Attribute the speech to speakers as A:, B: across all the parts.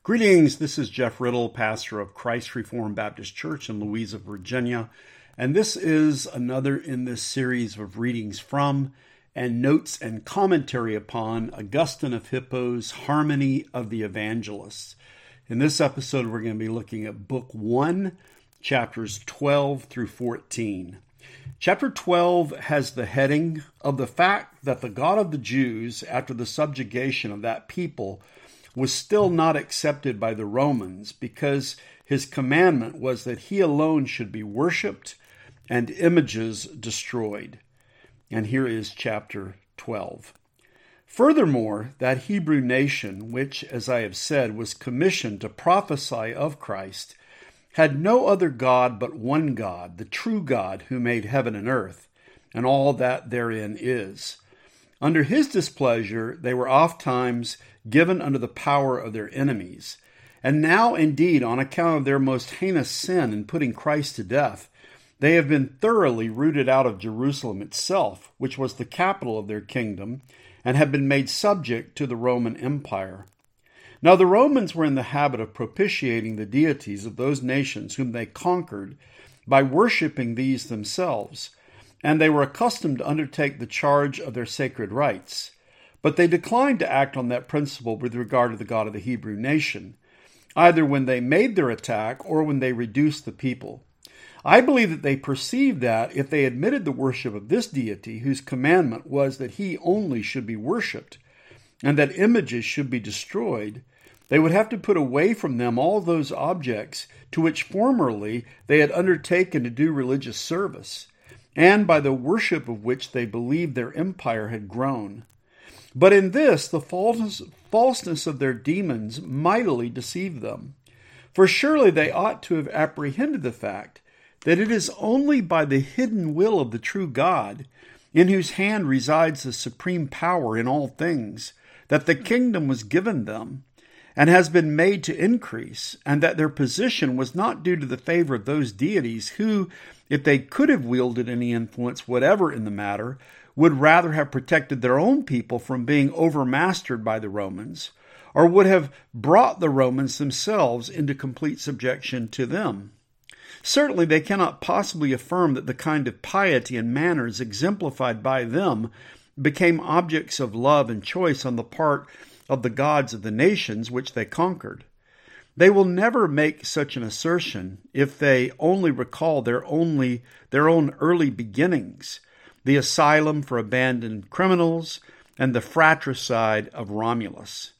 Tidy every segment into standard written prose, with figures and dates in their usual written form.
A: Greetings, this is Jeff Riddle, pastor of Christ Reformed Baptist Church in Louisa, Virginia, and this is another in this series of readings from and notes and commentary upon Augustine of Hippo's Harmony of the Evangelists. In this episode, we're going to be looking at Book 1, chapters 12 through 14. Chapter 12 has the heading of the fact that the God of the Jews, after the subjugation of that people, was still not accepted by the Romans because his commandment was that he alone should be worshipped and images destroyed. And here is chapter 12. Furthermore, that Hebrew nation, which, as I have said, was commissioned to prophesy of Christ, had no other God but one God, the true God who made heaven and earth, and all that therein is. Under his displeasure, they were ofttimes given under the power of their enemies. And now, indeed, on account of their most heinous sin in putting Christ to death, they have been thoroughly rooted out of Jerusalem itself, which was the capital of their kingdom, and have been made subject to the Roman Empire. Now the Romans were in the habit of propitiating the deities of those nations whom they conquered by worshiping these themselves, and they were accustomed to undertake the charge of their sacred rites. But they declined to act on that principle with regard to the God of the Hebrew nation, either when they made their attack or when they reduced the people. I believe that they perceived that if they admitted the worship of this deity, whose commandment was that he only should be worshipped, and that images should be destroyed, they would have to put away from them all those objects to which formerly they had undertaken to do religious service, and by the worship of which they believed their empire had grown. But in this, the falseness of their demons mightily deceived them. For surely they ought to have apprehended the fact that it is only by the hidden will of the true God, in whose hand resides the supreme power in all things, that the kingdom was given them, and has been made to increase, and that their position was not due to the favor of those deities who, if they could have wielded any influence whatever in the matter, would rather have protected their own people from being overmastered by the Romans, or would have brought the Romans themselves into complete subjection to them. Certainly they cannot possibly affirm that the kind of piety and manners exemplified by them became objects of love and choice on the part of the gods of the nations which they conquered. They will never make such an assertion if they only recall their own early beginnings, the asylum for abandoned criminals, and the fratricide of Romulus.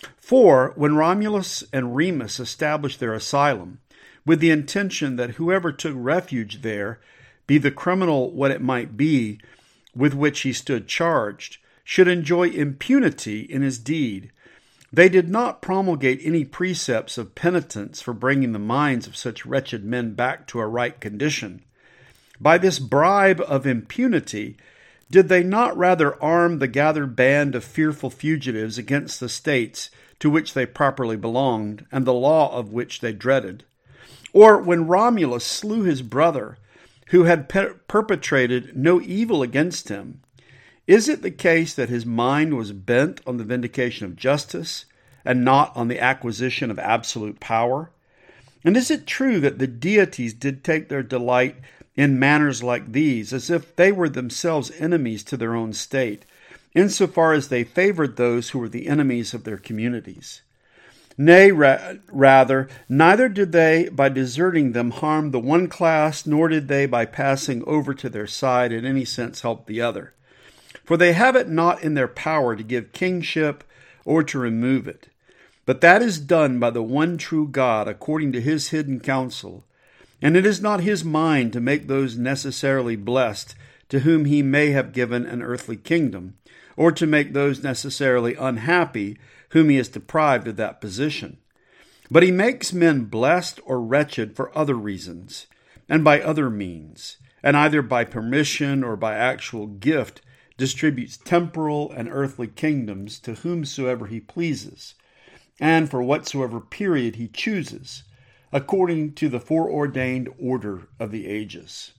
A: For when Romulus and Remus established their asylum, with the intention that whoever took refuge there, be the criminal what it might be with which he stood charged, should enjoy impunity in his deed, they did not promulgate any precepts of penitence for bringing the minds of such wretched men back to a right condition. By this bribe of impunity, did they not rather arm the gathered band of fearful fugitives against the states to which they properly belonged, and the law of which they dreaded? Or when Romulus slew his brother, who had perpetrated no evil against him, is it the case that his mind was bent on the vindication of justice, and not on the acquisition of absolute power? And is it true that the deities did take their delight in manners like these, as if they were themselves enemies to their own state, insofar as they favored those who were the enemies of their communities? Nay, rather, neither did they by deserting them harm the one class, nor did they by passing over to their side in any sense help the other. For they have it not in their power to give kingship or to remove it. But that is done by the one true God according to his hidden counsel. And it is not his mind to make those necessarily blessed to whom he may have given an earthly kingdom, or to make those necessarily unhappy whom he has deprived of that position. But he makes men blessed or wretched for other reasons, and by other means, and either by permission or by actual gift distributes temporal and earthly kingdoms to whomsoever he pleases, and for whatsoever period he chooses, according to the foreordained order of the ages.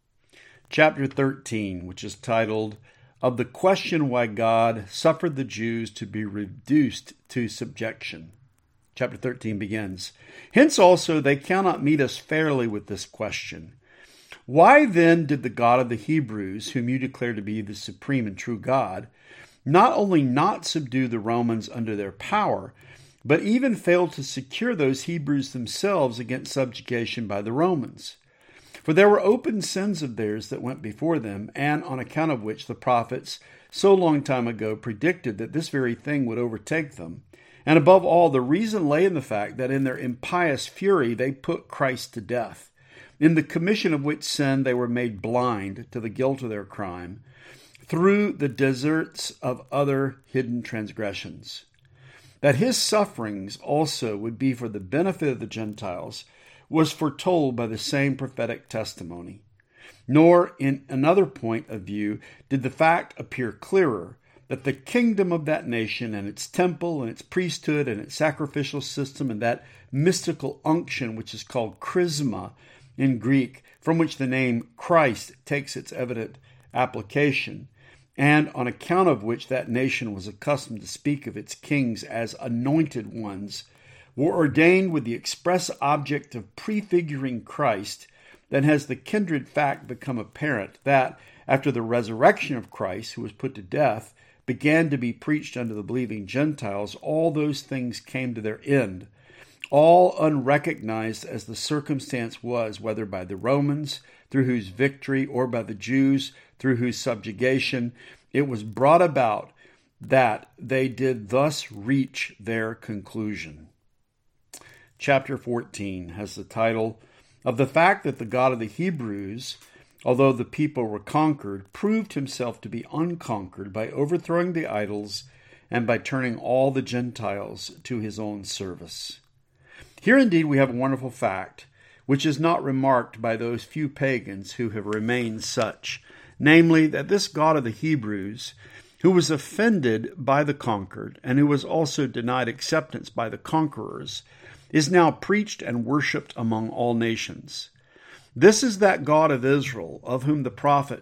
A: Chapter 13, which is titled, Of the Question Why God Suffered the Jews to be Reduced to Subjection. Chapter 13 begins, "Hence also they cannot meet us fairly with this question. Why then did the God of the Hebrews, whom you declare to be the supreme and true God, not only not subdue the Romans under their power, but even fail to secure those Hebrews themselves against subjugation by the Romans? For there were open sins of theirs that went before them, and on account of which the prophets so long time ago predicted that this very thing would overtake them. And above all, the reason lay in the fact that in their impious fury they put Christ to death, in the commission of which sin they were made blind to the guilt of their crime, through the deserts of other hidden transgressions. That his sufferings also would be for the benefit of the Gentiles was foretold by the same prophetic testimony. Nor, in another point of view, did the fact appear clearer, that the kingdom of that nation and its temple and its priesthood and its sacrificial system and that mystical unction which is called chrisma in Greek, from which the name Christ takes its evident application, and on account of which that nation was accustomed to speak of its kings as anointed ones, were ordained with the express object of prefiguring Christ, then has the kindred fact become apparent that, after the resurrection of Christ, who was put to death, began to be preached unto the believing Gentiles, all those things came to their end, all unrecognized as the circumstance was, whether by the Romans, through whose victory, or by the Jews, through whose subjugation, it was brought about that they did thus reach their conclusion." Chapter 14 has the title of the fact that the God of the Hebrews, although the people were conquered, proved himself to be unconquered by overthrowing the idols and by turning all the Gentiles to his own service. Here indeed we have a wonderful fact, which is not remarked by those few pagans who have remained such, namely that this God of the Hebrews, who was offended by the conquered, and who was also denied acceptance by the conquerors, is now preached and worshipped among all nations. This is that God of Israel, of whom the prophet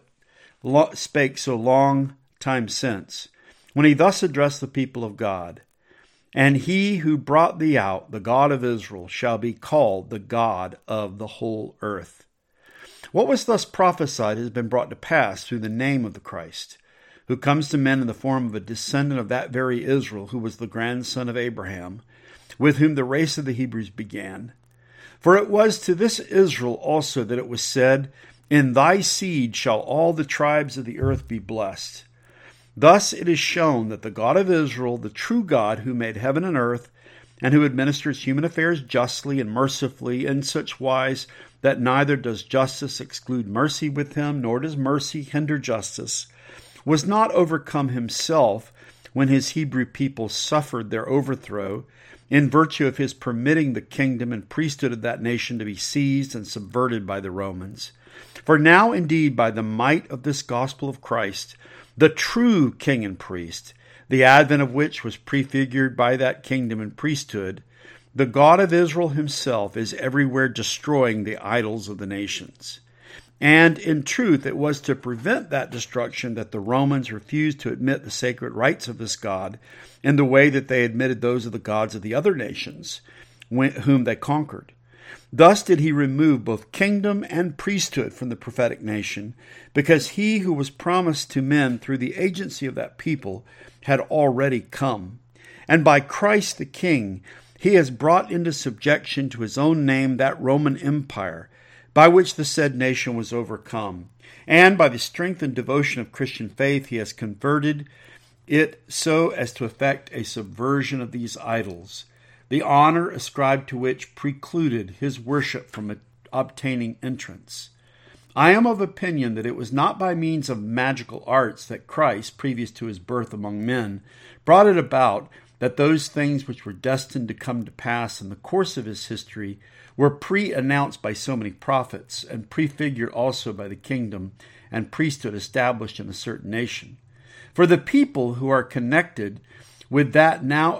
A: spake so long time since, when he thus addressed the people of God, "And he who brought thee out, the God of Israel, shall be called the God of the whole earth." What was thus prophesied has been brought to pass through the name of the Christ, who comes to men in the form of a descendant of that very Israel who was the grandson of Abraham, with whom the race of the Hebrews began. For it was to this Israel also that it was said, "In thy seed shall all the tribes of the earth be blessed." Thus it is shown that the God of Israel, the true God who made heaven and earth, and who administers human affairs justly and mercifully in such wise that neither does justice exclude mercy with him, nor does mercy hinder justice, was not overcome himself when his Hebrew people suffered their overthrow, in virtue of his permitting the kingdom and priesthood of that nation to be seized and subverted by the Romans. For now indeed by the might of this gospel of Christ, the true king and priest, the advent of which was prefigured by that kingdom and priesthood, the God of Israel himself is everywhere destroying the idols of the nations. And in truth, it was to prevent that destruction that the Romans refused to admit the sacred rites of this God in the way that they admitted those of the gods of the other nations whom they conquered. Thus did he remove both kingdom and priesthood from the prophetic nation, because he who was promised to men through the agency of that people had already come. And by Christ the King, he has brought into subjection to his own name that Roman Empire, by which the said nation was overcome. And by the strength and devotion of Christian faith, he has converted it so as to effect a subversion of these idols, the honor ascribed to which precluded his worship from obtaining entrance. I am of opinion that it was not by means of magical arts that Christ, previous to his birth among men, brought it about that those things which were destined to come to pass in the course of his history were pre-announced by so many prophets, and prefigured also by the kingdom and priesthood established in a certain nation. For the people who are connected with that now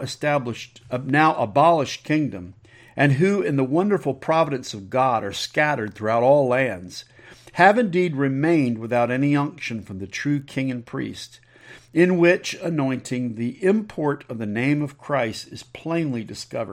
A: abolished kingdom, and who in the wonderful providence of God are scattered throughout all lands, have indeed remained without any unction from the true king and priest, in which anointing the import of the name of Christ is plainly discovered.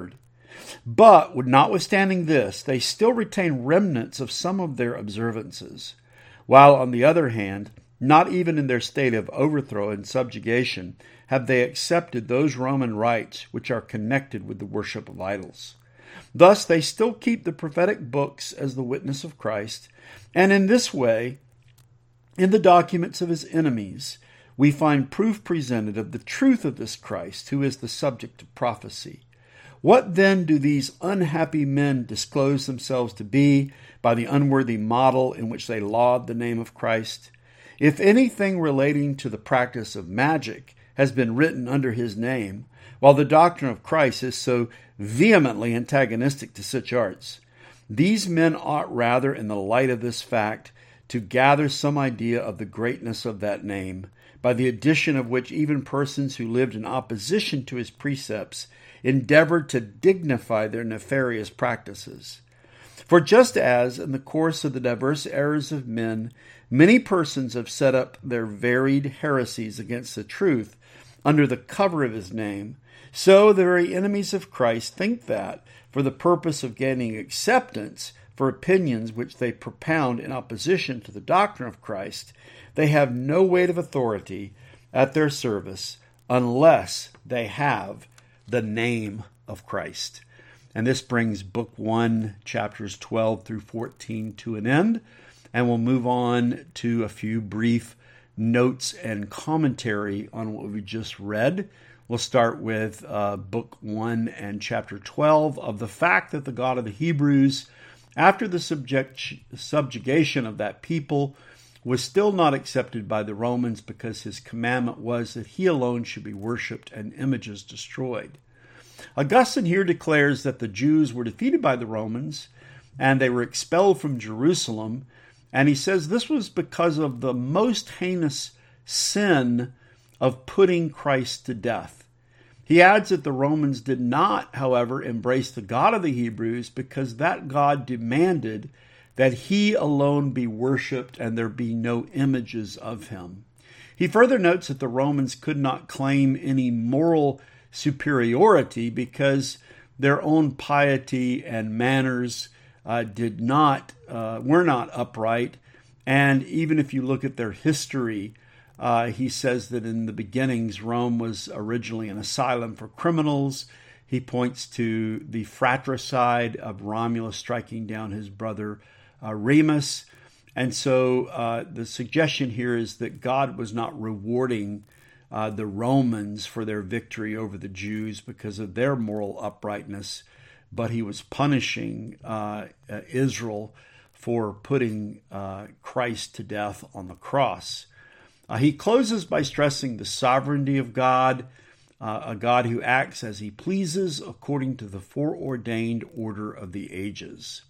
A: But notwithstanding this, they still retain remnants of some of their observances, while on the other hand, not even in their state of overthrow and subjugation have they accepted those Roman rites which are connected with the worship of idols. Thus, they still keep the prophetic books as the witness of Christ, and in this way, in the documents of his enemies, we find proof presented of the truth of this Christ, who is the subject of prophecy. What then do these unhappy men disclose themselves to be by the unworthy model in which they laud the name of Christ? If anything relating to the practice of magic has been written under his name, while the doctrine of Christ is so vehemently antagonistic to such arts, these men ought rather, in the light of this fact, to gather some idea of the greatness of that name, by the addition of which even persons who lived in opposition to his precepts endeavored to dignify their nefarious practices. For just as, in the course of the diverse errors of men, many persons have set up their varied heresies against the truth under the cover of his name, so the very enemies of Christ think that, for the purpose of gaining acceptance for opinions which they propound in opposition to the doctrine of Christ, they have no weight of authority at their service unless they have the name of Christ. And this brings Book 1, chapters 12 through 14 to an end, and we'll move on to a few brief notes and commentary on what we just read. We'll start with Book 1 and chapter 12 of the fact that the God of the Hebrews, after the subjugation of that people, was still not accepted by the Romans because his commandment was that he alone should be worshipped and images destroyed. Augustine here declares that the Jews were defeated by the Romans and they were expelled from Jerusalem, and he says this was because of the most heinous sin of putting Christ to death. He adds that the Romans did not, however, embrace the God of the Hebrews because that God demanded that he alone be worshipped and there be no images of him. He further notes that the Romans could not claim any moral superiority because their own piety and manners were not upright. And even if you look at their history, he says that in the beginnings, Rome was originally an asylum for criminals. He points to the fratricide of Romulus striking down his brother Remus. And so the suggestion here is that God was not rewarding the Romans for their victory over the Jews because of their moral uprightness, but he was punishing Israel for putting Christ to death on the cross. He closes by stressing the sovereignty of God, a God who acts as he pleases according to the foreordained order of the ages.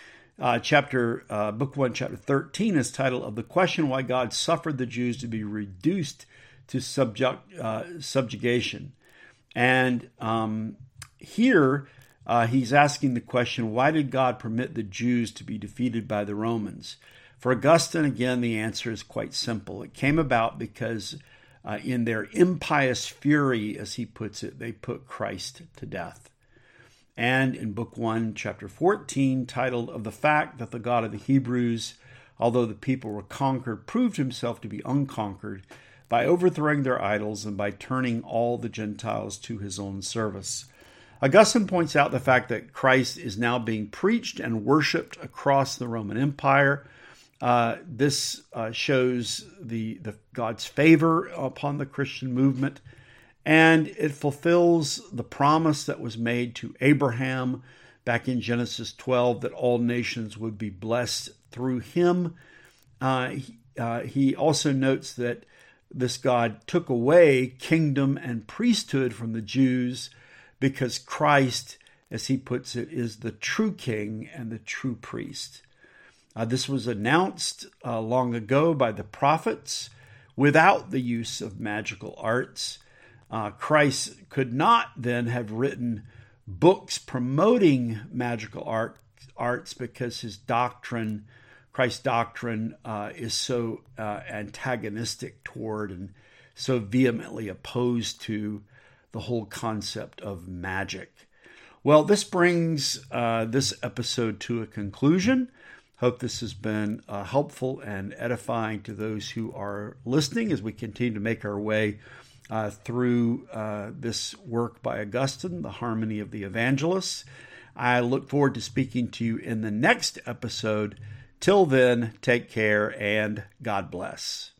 A: Book 1, chapter 13 is titled of the question why God suffered the Jews to be reduced to subjugation. And here he's asking the question, why did God permit the Jews to be defeated by the Romans? For Augustine, again, the answer is quite simple. It came about because in their impious fury, as he puts it, they put Christ to death. And in Book 1, chapter 14, titled of the fact that the God of the Hebrews, although the people were conquered, proved himself to be unconquered by overthrowing their idols and by turning all the Gentiles to his own service. Augustine points out the fact that Christ is now being preached and worshipped across the Roman Empire. This shows the God's favor upon the Christian movement, and it fulfills the promise that was made to Abraham back in Genesis 12 that all nations would be blessed through him. He also notes that this God took away kingdom and priesthood from the Jews because Christ, as he puts it, is the true king and the true priest. This was announced long ago by the prophets without the use of magical arts. Christ could not then have written books promoting magical arts because his doctrine, Christ's doctrine, is so antagonistic toward and so vehemently opposed to the whole concept of magic. Well, this brings this episode to a conclusion. Hope this has been helpful and edifying to those who are listening as we continue to make our way through this work by Augustine, The Harmony of the Evangelists. I look forward to speaking to you in the next episode. Till then, take care and God bless.